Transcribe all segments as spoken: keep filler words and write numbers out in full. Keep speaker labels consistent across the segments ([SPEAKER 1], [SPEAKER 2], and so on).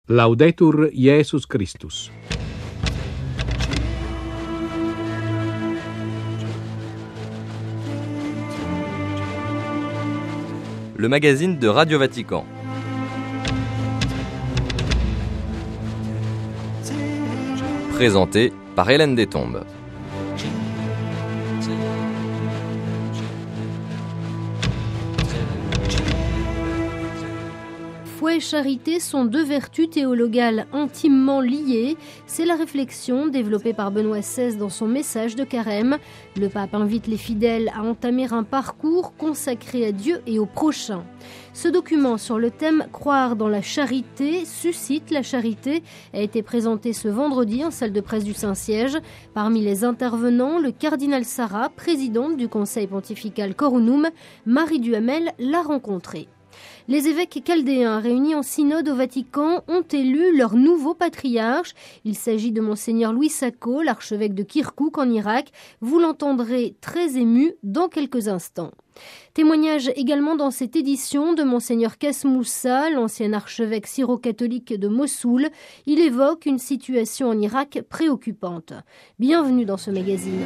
[SPEAKER 1] Laudetur Jesus Christus.
[SPEAKER 2] Le magazine de Radio Vatican. Présenté par Hélène Détombe.
[SPEAKER 3] Foi et charité sont deux vertus théologales intimement liées. C'est la réflexion développée par Benoît seize dans son message de carême. Le pape invite les fidèles à entamer un parcours consacré à Dieu et au prochain. Ce document sur le thème « Croire dans la charité, suscite la charité » a été présenté ce vendredi en salle de presse du Saint-Siège. Parmi les intervenants, le cardinal Sarah, présidente du Conseil pontifical Corunum, Marie Duhamel l'a rencontré. Les évêques chaldéens réunis en synode au Vatican ont élu leur nouveau patriarche. Il s'agit de Monseigneur Louis Sacco, l'archevêque de Kirkouk en Irak. Vous l'entendrez très ému dans quelques instants. Témoignage également dans cette édition de Monseigneur Kasmoussa, l'ancien archevêque syro-catholique de Mossoul. Il évoque une situation en Irak préoccupante. Bienvenue dans ce magazine.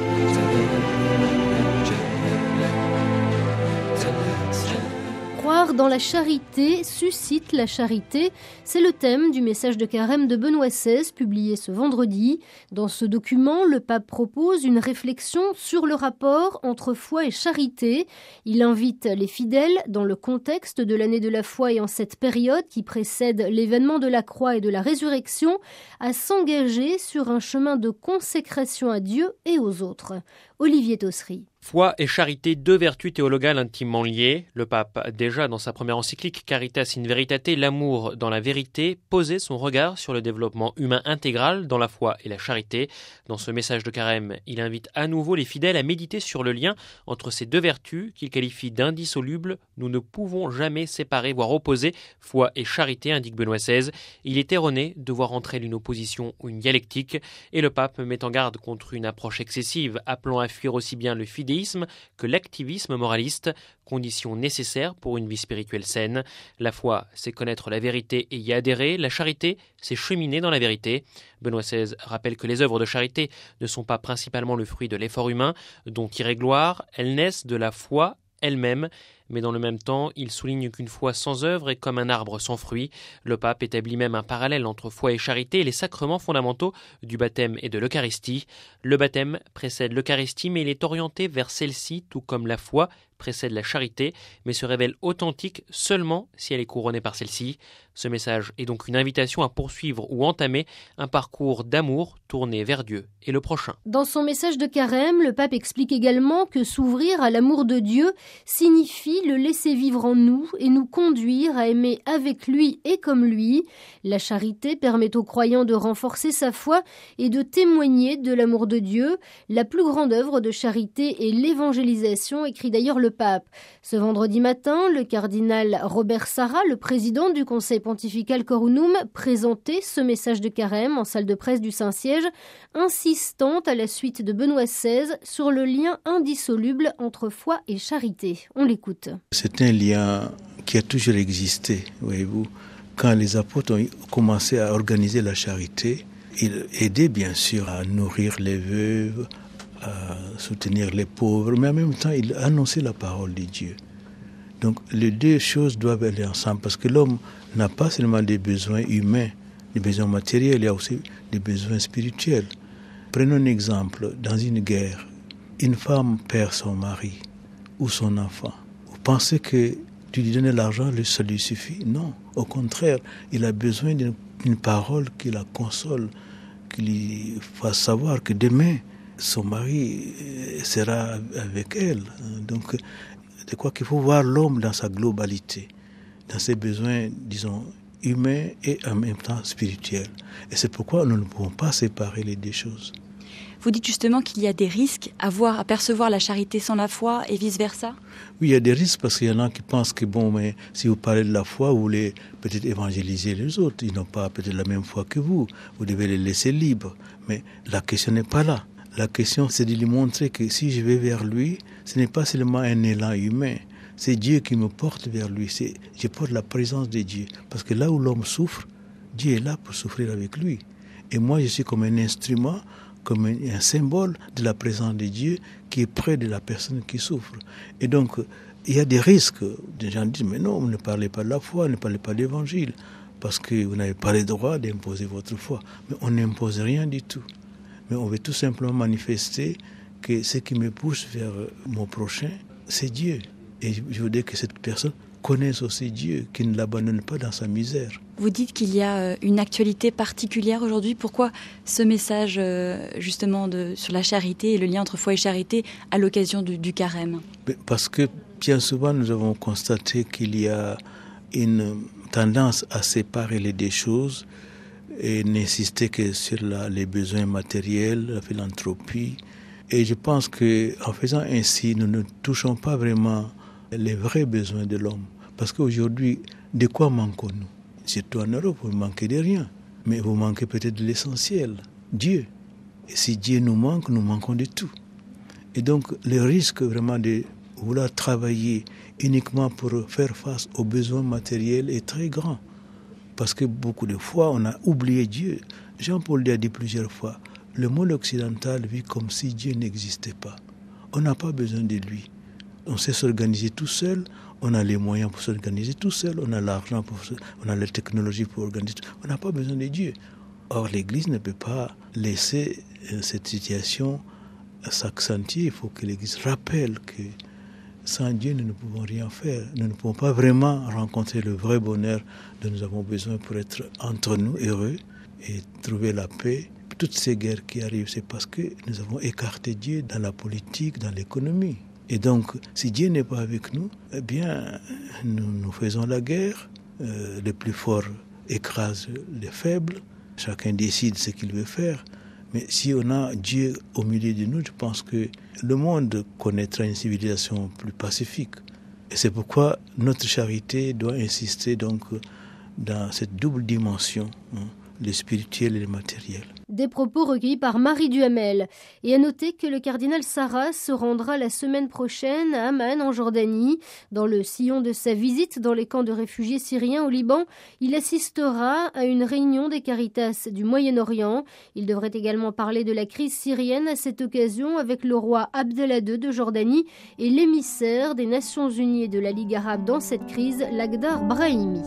[SPEAKER 3] Croire dans la charité suscite la charité, c'est le thème du message de carême de Benoît seize publié ce vendredi. Dans ce document, le pape propose une réflexion sur le rapport entre foi et charité. Il invite les fidèles, dans le contexte de l'année de la foi et en cette période qui précède l'événement de la croix et de la résurrection, à s'engager sur un chemin de consécration à Dieu et aux autres. Olivier Tossery.
[SPEAKER 4] Foi et charité, deux vertus théologales intimement liées. Le pape, déjà dans sa première encyclique Caritas in Veritate, l'amour dans la vérité, posait son regard sur le développement humain intégral dans la foi et la charité. Dans ce message de carême, il invite à nouveau les fidèles à méditer sur le lien entre ces deux vertus qu'il qualifie d'indissolubles. Nous ne pouvons jamais séparer, voire opposer foi et charité, indique Benoît seize. Il est erroné de voir entre elles une opposition ou une dialectique. Et le pape met en garde contre une approche excessive, appelant à fuir aussi bien le fidéisme que l'activisme moraliste, condition nécessaire pour une vie spirituelle saine. La foi, c'est connaître la vérité et y adhérer. La charité, c'est cheminer dans la vérité. Benoît seize rappelle que les œuvres de charité ne sont pas principalement le fruit de l'effort humain, dont tirer gloire, elles naissent de la foi elle-même. Mais dans le même temps, il souligne qu'une foi sans œuvre est comme un arbre sans fruit. Le pape établit même un parallèle entre foi et charité et les sacrements fondamentaux du baptême et de l'Eucharistie. Le baptême précède l'Eucharistie, mais il est orienté vers celle-ci, tout comme la foi précède la charité, mais se révèle authentique seulement si elle est couronnée par celle-ci. Ce message est donc une invitation à poursuivre ou entamer un parcours d'amour tourné vers Dieu et le prochain.
[SPEAKER 3] Dans son message de carême, le pape explique également que s'ouvrir à l'amour de Dieu signifie le laisser vivre en nous et nous conduire à aimer avec lui et comme lui. La charité permet aux croyants de renforcer sa foi et de témoigner de l'amour de Dieu. La plus grande œuvre de charité est l'évangélisation, écrit d'ailleurs le pape. Ce vendredi matin, le cardinal Robert Sarah, le président du Conseil pontifical Corunum, présentait ce message de carême en salle de presse du Saint-Siège, insistant à la suite de Benoît seize sur le lien indissoluble entre foi et charité. On l'écoute.
[SPEAKER 5] C'est un lien qui a toujours existé, voyez-vous. Quand les apôtres ont commencé à organiser la charité, ils aidaient bien sûr à nourrir les veuves, à soutenir les pauvres, mais en même temps, ils annonçaient la parole de Dieu. Donc les deux choses doivent aller ensemble, parce que l'homme n'a pas seulement des besoins humains, des besoins matériels, il y a aussi des besoins spirituels. Prenons un exemple, dans une guerre, une femme perd son mari ou son enfant. Vous pensez que tu lui donnes l'argent, ça lui suffit? Non, au contraire, il a besoin d'une, d'une parole qui la console, qui lui fasse savoir que demain, son mari sera avec elle. Donc, je crois qu'il faut voir l'homme dans sa globalité, dans ses besoins, disons, humains et en même temps spirituels. Et c'est pourquoi nous ne pouvons pas séparer les deux choses.
[SPEAKER 6] Vous dites justement qu'il y a des risques à voir, à percevoir la charité sans la foi et vice-versa?
[SPEAKER 5] Oui, il y a des risques parce qu'il y en a qui pensent que bon, mais si vous parlez de la foi, vous voulez peut-être évangéliser les autres. Ils n'ont pas peut-être la même foi que vous. Vous devez les laisser libres. Mais la question n'est pas là. La question, c'est de lui montrer que si je vais vers lui, ce n'est pas seulement un élan humain. C'est Dieu qui me porte vers lui. C'est, je porte la présence de Dieu. Parce que là où l'homme souffre, Dieu est là pour souffrir avec lui. Et moi, je suis comme un instrument, comme un, un symbole de la présence de Dieu qui est près de la personne qui souffre. Et donc, il y a des risques. Des gens disent, mais non, ne parlez pas de la foi, ne parlez pas de l'évangile, parce que vous n'avez pas le droit d'imposer votre foi. Mais on n'impose rien du tout. Mais on veut tout simplement manifester que ce qui me pousse vers mon prochain, c'est Dieu. Et je voudrais que cette personne connaisse aussi Dieu, qu'il ne l'abandonne pas dans sa misère.
[SPEAKER 6] Vous dites qu'il y a une actualité particulière aujourd'hui. Pourquoi ce message justement de, sur la charité et le lien entre foi et charité à l'occasion du, du carême?
[SPEAKER 5] Parce que bien souvent nous avons constaté qu'il y a une tendance à séparer les deux choses et n'insister que sur la, les besoins matériels, la philanthropie. Et je pense qu'en faisant ainsi, nous ne touchons pas vraiment les vrais besoins de l'homme. Parce qu'aujourd'hui, de quoi manquons-nous? Surtout en Europe, vous ne manquez de rien. Mais vous manquez peut-être de l'essentiel, Dieu. Et si Dieu nous manque, nous manquons de tout. Et donc, le risque vraiment de vouloir travailler uniquement pour faire face aux besoins matériels est très grand. Parce que beaucoup de fois, on a oublié Dieu. Jean-Paul l'a dit plusieurs fois, le monde occidental vit comme si Dieu n'existait pas. On n'a pas besoin de lui. On sait s'organiser tout seul, on a les moyens pour s'organiser tout seul, on a l'argent, pour, on a la technologie pour organiser. On n'a pas besoin de Dieu. Or, l'Église ne peut pas laisser cette situation s'accentuer. Il faut que l'Église rappelle que sans Dieu, nous ne pouvons rien faire. Nous ne pouvons pas vraiment rencontrer le vrai bonheur dont nous avons besoin pour être entre nous heureux et trouver la paix. Toutes ces guerres qui arrivent, c'est parce que nous avons écarté Dieu dans la politique, dans l'économie. Et donc, si Dieu n'est pas avec nous, eh bien, nous, nous faisons la guerre. Euh, les plus forts écrasent les faibles. Chacun décide ce qu'il veut faire. Mais si on a Dieu au milieu de nous, je pense que le monde connaîtra une civilisation plus pacifique. Et c'est pourquoi notre charité doit insister donc dans cette double dimension, hein, le spirituel et le matériel.
[SPEAKER 3] Des propos recueillis par Marie Duhamel. Et à noter que le cardinal Sarraz se rendra la semaine prochaine à Amman, en Jordanie. Dans le sillon de sa visite dans les camps de réfugiés syriens au Liban, il assistera à une réunion des Caritas du Moyen-Orient. Il devrait également parler de la crise syrienne à cette occasion avec le roi Abdallah deux de Jordanie et l'émissaire des Nations Unies et de la Ligue arabe dans cette crise, Lakhdar Brahimi.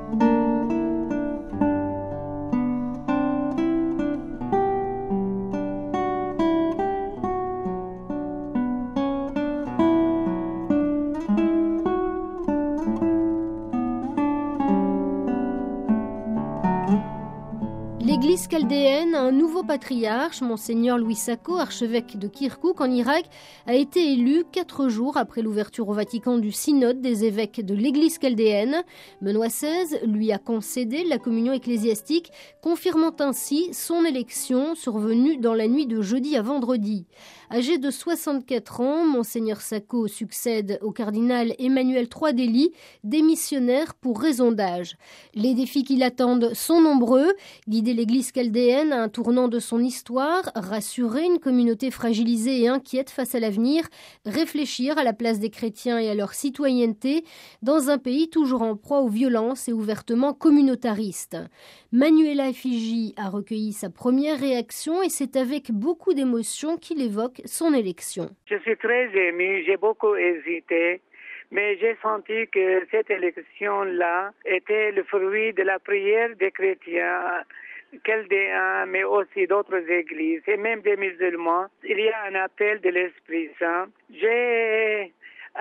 [SPEAKER 3] L'Église chaldéenne a un nouveau patriarche, Monseigneur Louis Sako, archevêque de Kirkouk en Irak, a été élu quatre jours après l'ouverture au Vatican du synode des évêques de l'Église chaldéenne. Benoît seize lui a concédé la communion ecclésiastique, confirmant ainsi son élection survenue dans la nuit de jeudi à vendredi. Âgé de soixante-quatre ans, Monseigneur Sako succède au cardinal Emmanuel Troadély, démissionnaire pour raison d'âge. Les défis qui l'attendent sont nombreux. Guider l'Église chaldéenne à un tournant de son histoire, rassurer une communauté fragilisée et inquiète face à l'avenir, réfléchir à la place des chrétiens et à leur citoyenneté dans un pays toujours en proie aux violences et ouvertement communautariste. Manuela Effigie a recueilli sa première réaction et c'est avec beaucoup d'émotion qu'il évoque son élection.
[SPEAKER 7] Je suis très émue, j'ai beaucoup hésité, mais j'ai senti que cette élection-là était le fruit de la prière des chrétiens chaldéens, mais aussi d'autres églises et même des musulmans. Il y a un appel de l'Esprit Saint. J'ai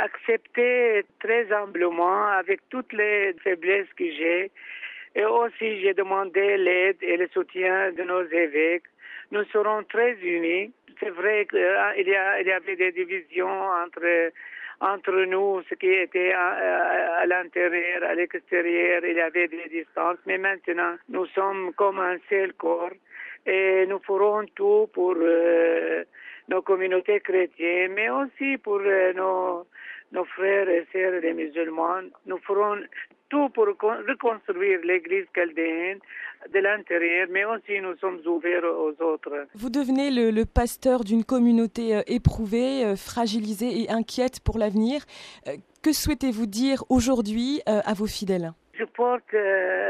[SPEAKER 7] accepté très humblement avec toutes les faiblesses que j'ai. Et aussi, j'ai demandé l'aide et le soutien de nos évêques. Nous serons très unis. C'est vrai qu'il y, a, il y avait des divisions entre, entre nous, ce qui était à, à l'intérieur, à l'extérieur. Il y avait des distances. Mais maintenant, nous sommes comme un seul corps. Et nous ferons tout pour euh, nos communautés chrétiennes, mais aussi pour euh, nos, nos frères et sœurs les musulmans. Nous ferons tout pour reconstruire l'Église chaldéenne de l'intérieur, mais aussi nous sommes ouverts aux autres.
[SPEAKER 8] Vous devenez le, le pasteur d'une communauté euh, éprouvée, euh, fragilisée et inquiète pour l'avenir. Euh, que souhaitez-vous dire aujourd'hui euh, à vos fidèles ?
[SPEAKER 7] Je porte euh,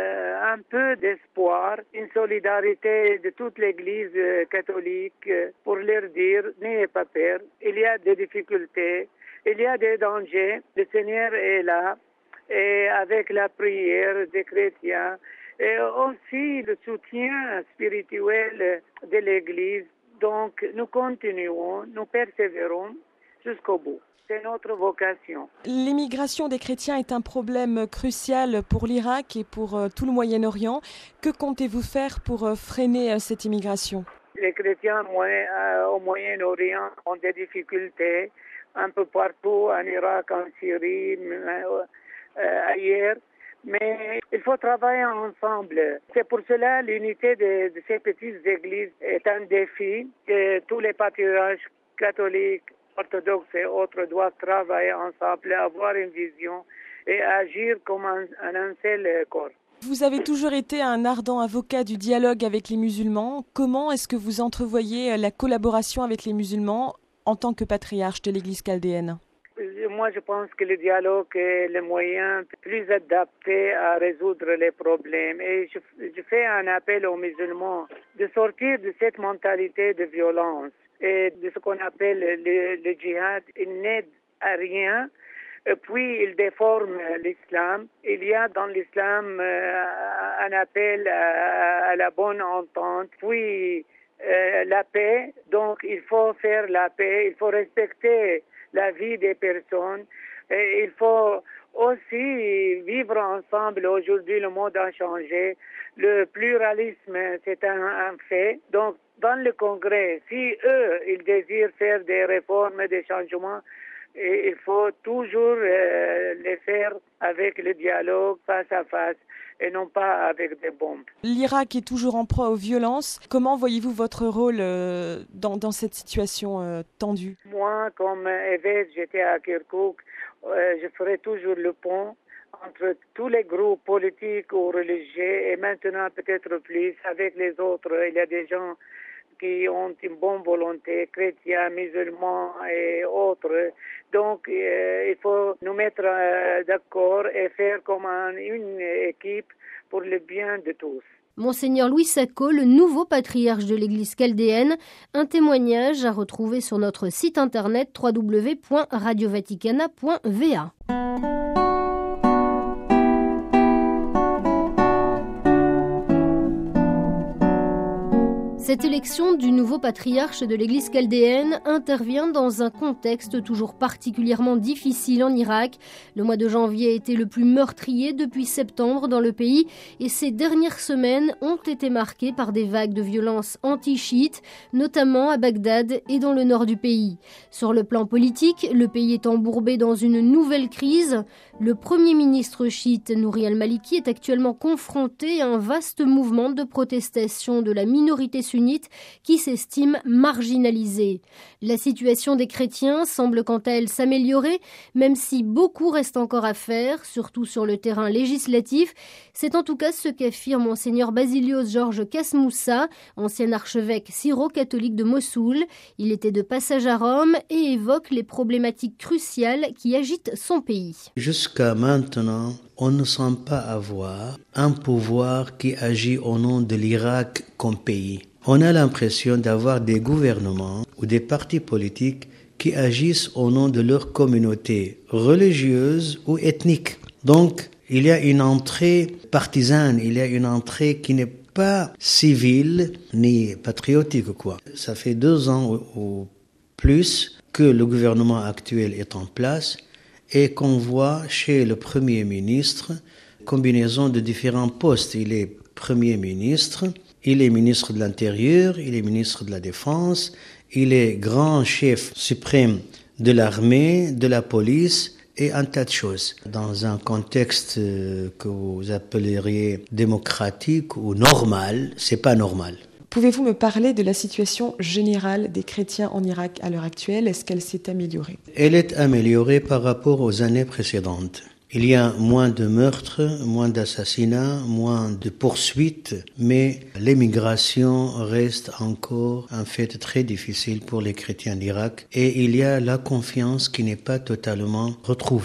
[SPEAKER 7] un peu d'espoir, une solidarité de toute l'Église catholique pour leur dire n'ayez pas peur, il y a des difficultés, il y a des dangers, le Seigneur est là et avec la prière des chrétiens et aussi le soutien spirituel de l'Église. Donc nous continuons, nous persévérons jusqu'au bout. C'est notre vocation.
[SPEAKER 8] L'émigration des chrétiens est un problème crucial pour l'Irak et pour euh, tout le Moyen-Orient. Que comptez-vous faire pour euh, freiner euh, cette immigration ?
[SPEAKER 7] Les chrétiens euh, au Moyen-Orient ont des difficultés un peu partout, en Irak, en Syrie, euh, euh, ailleurs. Mais il faut travailler ensemble. C'est pour cela l'unité de, de ces petites églises est un défi que tous les patriarches catholiques, orthodoxes et autres doivent travailler ensemble, avoir une vision et agir comme un, un seul corps.
[SPEAKER 8] Vous avez toujours été un ardent avocat du dialogue avec les musulmans. Comment est-ce que vous entrevoyez la collaboration avec les musulmans en tant que patriarche de l'Église chaldéenne ?
[SPEAKER 7] Moi, je pense que le dialogue est le moyen plus adapté à résoudre les problèmes. Et je, je fais un appel aux musulmans de sortir de cette mentalité de violence et de ce qu'on appelle le, le djihad. Il n'aide à rien. Et puis, il déforme l'islam. Il y a dans l'islam euh, un appel à, à la bonne entente. Puis, euh, la paix. Donc, il faut faire la paix. Il faut respecter la vie des personnes. Et il faut aussi vivre ensemble. Aujourd'hui, le monde a changé. Le pluralisme, c'est un, un fait. Donc, dans le Congrès, si eux, ils désirent faire des réformes, des changements, et il faut toujours euh, les faire avec le dialogue face à face et non pas avec des bombes.
[SPEAKER 8] L'Irak est toujours en proie aux violences. Comment voyez-vous votre rôle euh, dans, dans cette situation euh, tendue ?
[SPEAKER 7] Moi, comme évêque, j'étais à Kirkouk, euh, je ferai toujours le pont entre tous les groupes politiques ou religieux et maintenant peut-être plus avec les autres. Il y a des gens qui ont une bonne volonté, chrétiens, musulmans et autres. Donc, euh, il faut nous mettre euh, d'accord et faire comme un, une équipe pour le bien de tous.
[SPEAKER 3] Monseigneur Louis Sacco, le nouveau patriarche de l'Église chaldéenne, un témoignage à retrouver sur notre site internet w w w point radio vaticana point v a. Cette élection du nouveau patriarche de l'Église chaldéenne intervient dans un contexte toujours particulièrement difficile en Irak. Le mois de janvier a été le plus meurtrier depuis septembre dans le pays et ces dernières semaines ont été marquées par des vagues de violence anti-chiites, notamment à Bagdad et dans le nord du pays. Sur le plan politique, le pays est embourbé dans une nouvelle crise. Le premier ministre chiite Nouri al-Maliki est actuellement confronté à un vaste mouvement de protestation de la minorité sunnite qui s'estime marginalisée. La situation des chrétiens semble quant à elle s'améliorer, même si beaucoup reste encore à faire, surtout sur le terrain législatif. C'est en tout cas ce qu'affirme Monseigneur Basilios Georges Kasmoussa, ancien archevêque syro-catholique de Mossoul. Il était de passage à Rome et évoque les problématiques cruciales qui agitent son pays.
[SPEAKER 5] Jusqu'à maintenant, on ne sent pas avoir un pouvoir qui agit au nom de l'Irak comme pays. On a l'impression d'avoir des gouvernements ou des partis politiques qui agissent au nom de leur communauté religieuse ou ethnique. Donc, il y a une entrée partisane, il y a une entrée qui n'est pas civile ni patriotique, quoi. Ça fait deux ans ou, ou plus que le gouvernement actuel est en place et qu'on voit chez le Premier ministre combinaison de différents postes. Il est Premier ministre, il est ministre de l'Intérieur, il est ministre de la Défense, il est grand chef suprême de l'armée, de la police et un tas de choses. Dans un contexte que vous appelleriez démocratique ou normal, c'est pas normal.
[SPEAKER 8] Pouvez-vous me parler de la situation générale des chrétiens en Irak à l'heure actuelle ? Est-ce qu'elle s'est améliorée ?
[SPEAKER 5] Elle est améliorée par rapport aux années précédentes. Il y a moins de meurtres, moins d'assassinats, moins de poursuites, mais l'émigration reste encore un fait très difficile pour les chrétiens d'Irak et il y a la confiance qui n'est pas totalement retrouvée.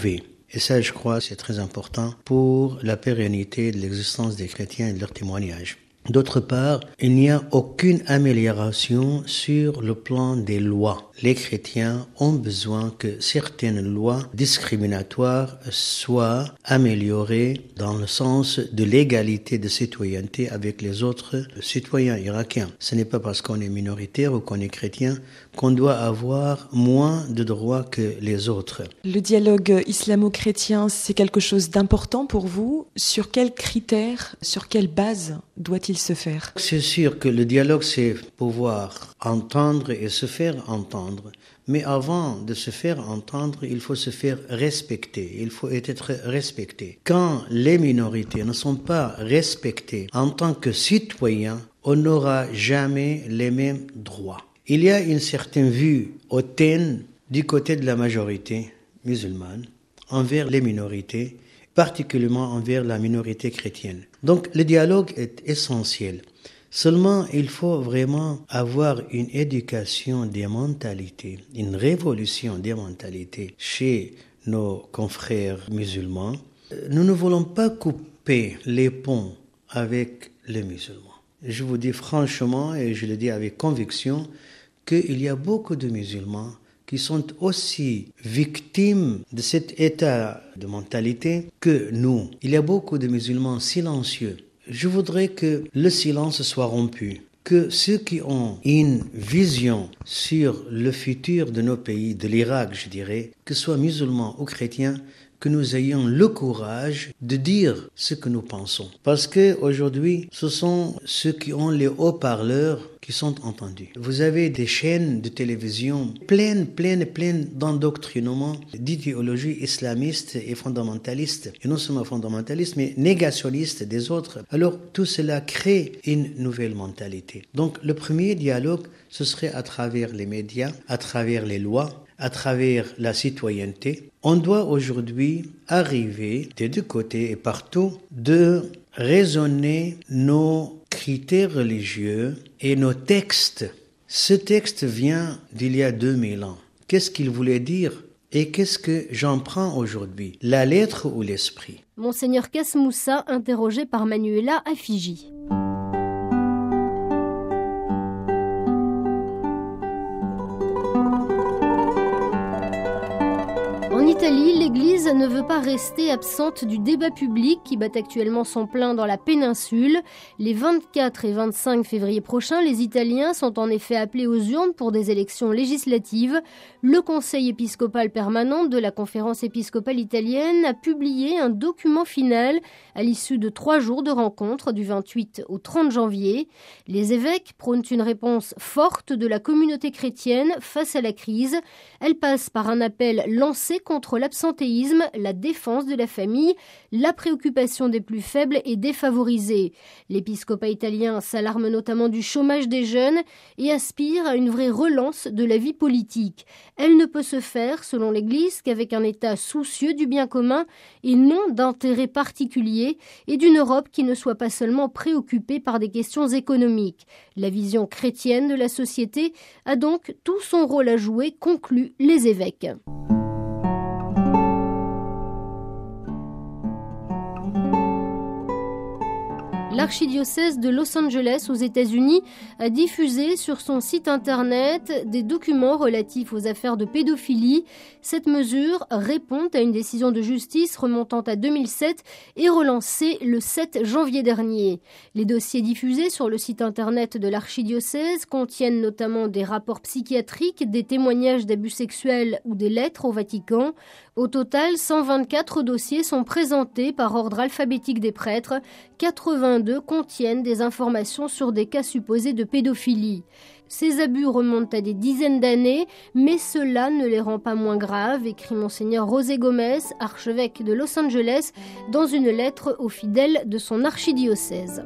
[SPEAKER 9] Et ça, je crois, c'est très important pour la pérennité de l'existence des chrétiens et de leur témoignage. D'autre part, il n'y a aucune amélioration sur le plan des lois. Les chrétiens ont besoin que certaines lois discriminatoires soient améliorées dans le sens de l'égalité de citoyenneté avec les autres citoyens irakiens. Ce n'est pas parce qu'on est minoritaire ou qu'on est chrétien qu'on doit avoir moins de droits que les autres.
[SPEAKER 8] Le dialogue islamo-chrétien, c'est quelque chose d'important pour vous. Sur quels critères, sur quelle base doit-il se faire?
[SPEAKER 9] C'est sûr que le dialogue, c'est pouvoir entendre et se faire entendre. Mais avant de se faire entendre, il faut se faire respecter. Il faut être respecté. Quand les minorités ne sont pas respectées en tant que citoyens, on n'aura jamais les mêmes droits. Il y a une certaine vue hautaine du côté de la majorité musulmane envers les minorités, particulièrement envers la minorité chrétienne. Donc le dialogue est essentiel. Seulement, il faut vraiment avoir une éducation des mentalités, une révolution des mentalités chez nos confrères musulmans. Nous ne voulons pas couper les ponts avec les musulmans. Je vous dis franchement, et je le dis avec conviction, qu'il y a beaucoup de musulmans qui sont aussi victimes de cet état de mentalité que nous. Il y a beaucoup de musulmans silencieux. Je voudrais que le silence soit rompu, que ceux qui ont une vision sur le futur de nos pays, de l'Irak, je dirais, que ce soit musulmans ou chrétiens, que nous ayons le courage de dire ce que nous pensons. Parce que aujourd'hui, ce sont ceux qui ont les haut-parleurs qui sont entendus. Vous avez des chaînes de télévision pleines, pleines, pleines d'endoctrinement, d'idéologie islamiste et fondamentaliste, et non seulement fondamentaliste, mais négationniste des autres. Alors, tout cela crée une nouvelle mentalité. Donc, le premier dialogue, ce serait à travers les médias, à travers les lois, à travers la citoyenneté. On doit aujourd'hui arriver des deux côtés et partout de raisonner nos critères religieux et nos textes. Ce texte vient d'il y a deux mille ans. Qu'est-ce qu'il voulait dire et qu'est-ce que j'en prends aujourd'hui? La lettre ou l'esprit?
[SPEAKER 3] Monseigneur Kasmoussa, interrogé par Manuela à Fiji. En Italie, l'Église ne veut pas rester absente du débat public qui bat actuellement son plein dans la péninsule. Les vingt-quatre et vingt-cinq février prochains, les Italiens sont en effet appelés aux urnes pour des élections législatives. Le Conseil épiscopal permanent de la Conférence épiscopale italienne a publié un document final à l'issue de trois jours de rencontres du vingt-huit au trente janvier. Les évêques prônent une réponse forte de la communauté chrétienne face à la crise. Elle passe par un appel lancé contre l'absentéisme, la défense de la famille, la préoccupation des plus faibles et défavorisés. L'épiscopat italien s'alarme notamment du chômage des jeunes et aspire à une vraie relance de la vie politique. Elle ne peut se faire, selon l'Église, qu'avec un État soucieux du bien commun et non d'intérêts particuliers et d'une Europe qui ne soit pas seulement préoccupée par des questions économiques. La vision chrétienne de la société a donc tout son rôle à jouer, concluent les évêques. L'archidiocèse de Los Angeles aux États-Unis a diffusé sur son site internet des documents relatifs aux affaires de pédophilie. Cette mesure répond à une décision de justice remontant à deux mille sept et relancée le sept janvier dernier. Les dossiers diffusés sur le site internet de l'archidiocèse contiennent notamment des rapports psychiatriques, des témoignages d'abus sexuels ou des lettres au Vatican. Au total, cent vingt-quatre dossiers sont présentés par ordre alphabétique des prêtres. quatre-vingt-deux contiennent des informations sur des cas supposés de pédophilie. Ces abus remontent à des dizaines d'années, mais cela ne les rend pas moins graves, écrit Monseigneur José Gomez, archevêque de Los Angeles, dans une lettre aux fidèles de son archidiocèse.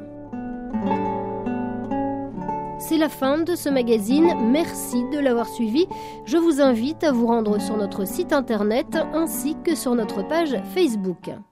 [SPEAKER 3] C'est la fin de ce magazine, merci de l'avoir suivi. Je vous invite à vous rendre sur notre site internet ainsi que sur notre page Facebook.